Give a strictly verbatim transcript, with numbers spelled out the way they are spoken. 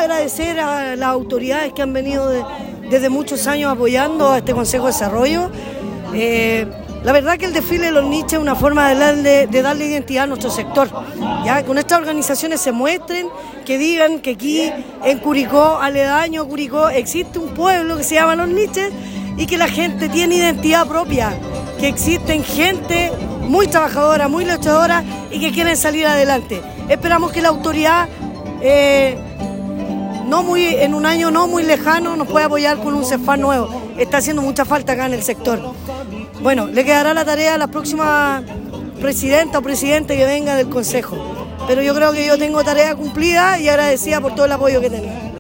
agradecer a las autoridades que han venido de, desde muchos años apoyando a este Consejo de Desarrollo. Eh, la verdad que el desfile de los niches es una forma de darle, de darle identidad a nuestro sector, ya que nuestras organizaciones se muestren, que digan que aquí en Curicó, aledaño a Curicó, existe un pueblo que se llama Los Niches y que la gente tiene identidad propia, que existen gente muy trabajadora, muy luchadora y que quieren salir adelante. Esperamos que la autoridad eh, no muy, en un año no muy lejano nos pueda apoyar con un CEFAR nuevo. Está haciendo mucha falta acá en el sector. Bueno, le quedará la tarea a la próxima presidenta o presidente que venga del Consejo. Pero yo creo que yo tengo tarea cumplida y agradecida por todo el apoyo que tenía.